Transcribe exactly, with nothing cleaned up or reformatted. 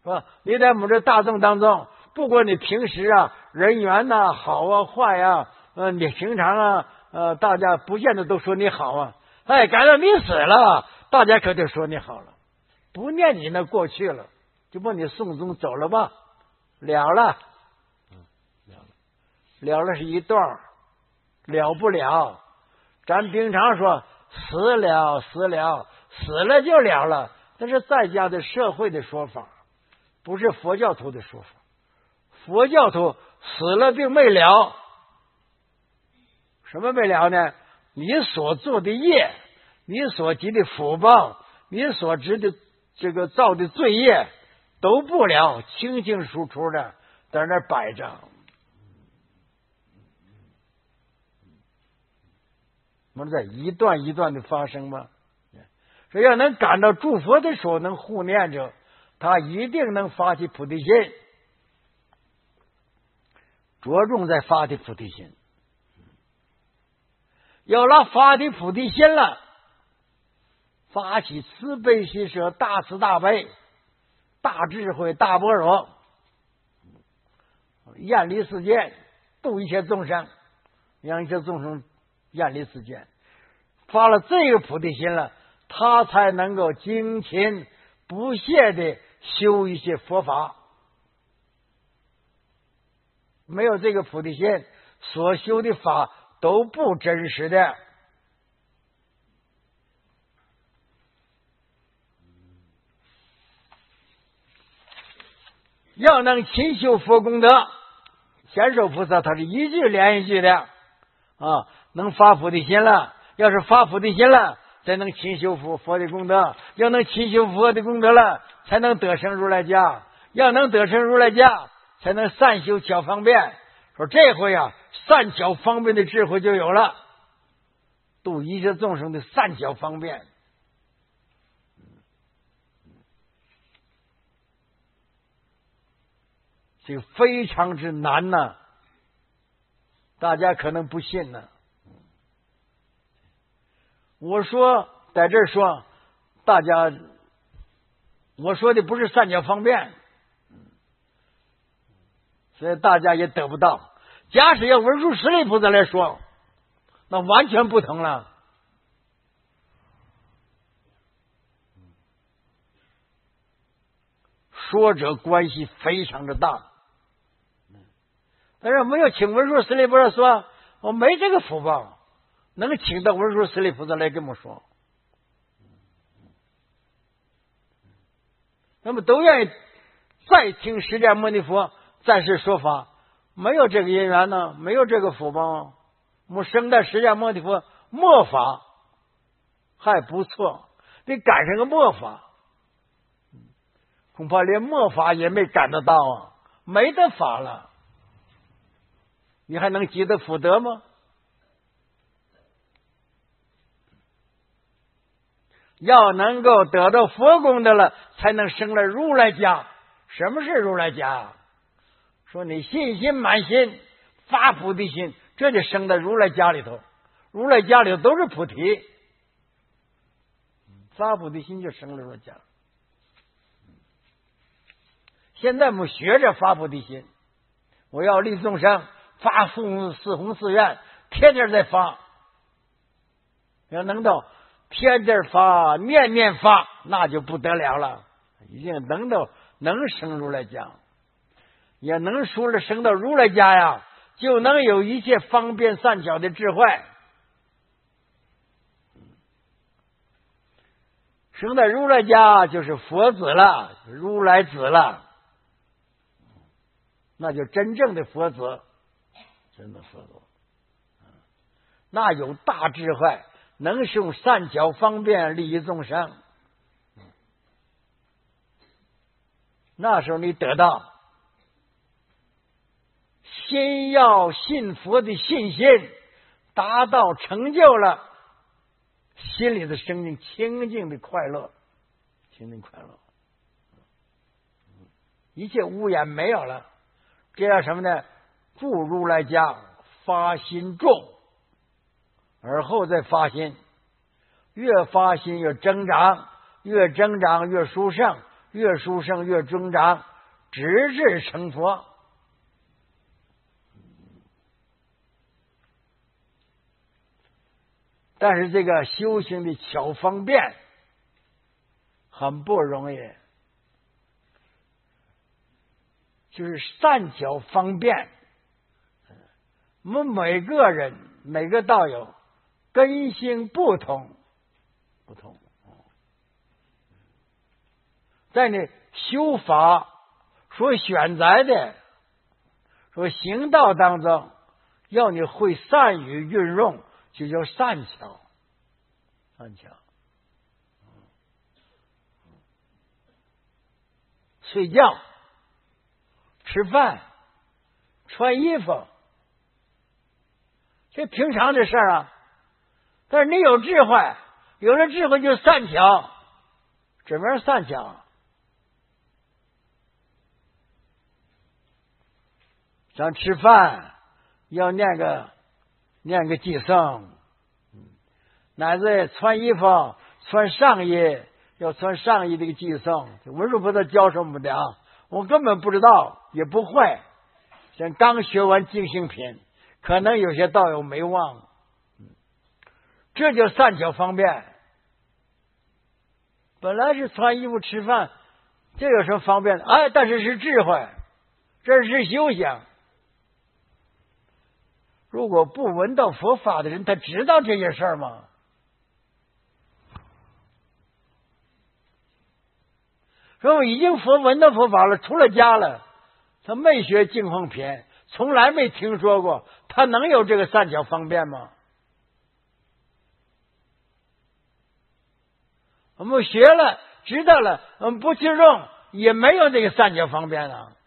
是吧？你在我们这大众当中，不管你平时啊人缘呐、啊、好啊坏啊，呃，你平常啊呃，大家不见得都说你好啊。哎，赶到你死了，大家可就说你好了，不念你那过去了，就把你送终走了吧，了了，了了，了了是一段，了不了。咱平常说死了死了，死了就了了，这是在家的社会的说法，不是佛教徒的说法。佛教徒死了并没了，什么没了呢？你所做的业，你所积的福报，你所知的这个造的罪业都不了，清清楚楚的在那儿摆着。我们在一段一段的发生吗？所以要能赶到诸佛的时候，能护念着，他一定能发起菩提心，着重在发起菩提心。有了发起菩提心了，发起慈悲喜舍，大慈大悲，大智慧，大般若，厌离世间，度一切众生，让一切众生厌离世间。发了这个菩提心了，他才能够精勤不懈的修一些佛法。没有这个菩提心，所修的法都不真实的。要能勤修佛功德，显受菩萨他是一句连一句的啊，能发菩提心了，要是发菩提心了，才能勤修佛佛的功德，要能勤修佛的功德了，才能得生如来家，要能得生如来家，才能善修巧方便。说这回啊，善巧方便的智慧就有了，度一切众生的善巧方便。这个非常之难呐、啊，大家可能不信呢、啊。我说在这儿说，大家我说的不是善巧方便，所以大家也得不到。假使要文殊师利菩萨来说，那完全不同了。说者关系非常的大。但是没有请文殊师利菩萨说，我没这个福报，能请到文殊师利菩萨来跟我们说，那么都愿意再听释迦牟尼佛在世说法，没有这个因缘呢，没有这个福报，我们生在释迦牟尼佛末法还不错，得赶上个末法，恐怕连末法也没赶得到啊，没得法了。你还能积得福德吗？要能够得到佛功德了，才能生了如来家。什么是如来家？说你信心满心，发菩提心，这就生在如来家里头。如来家里头都是菩提，发菩提心就生了如来家。现在我们学着发菩提心，我要利众生，发四四弘誓愿，天天在发。要能到天天发，念念发，那就不得了了。已经能到能生如来家，也能说了生到如来家呀，就能有一切方便善巧的智慧。生在如来家就是佛子了，如来子了，那就真正的佛子，真的佛子，那有大智慧，能使用善巧方便利益众生。那时候你得到先要信佛的信心达到成就了，心里的生命清净的快乐，清净快乐，一切污染没有了。这样什么呢？住如来家，发心重，而后再发心，越发心越增长，越增长越殊胜， 越殊胜越增长，直至成佛。但是这个修行的巧方便很不容易，就是善巧方便。我们每个人每个道友根性不同，不同，在你修法所选择的说行道当中，要你会善于运用，就叫善巧。善巧，睡觉、吃饭、穿衣服，这平常的事儿啊。但是你有智慧，有了智慧就善巧。怎么样善巧？咱吃饭要念个念个偈颂，乃至穿衣服穿上衣要穿上衣这个偈颂，文殊菩萨教什么的啊？我根本不知道，也不会。像刚学完净行品，可能有些道友没忘，这就善巧方便。本来是穿衣服吃饭，这有什么方便的？哎，但是是智慧，这是修行。如果不闻到佛法的人，他知道这些事儿吗？说已经佛闻到佛法了，出了家了，他没学净空品，从来没听说过，他能有这个善巧方便吗？我们学了知道了，我们不去用，也没有这个善巧方便啊。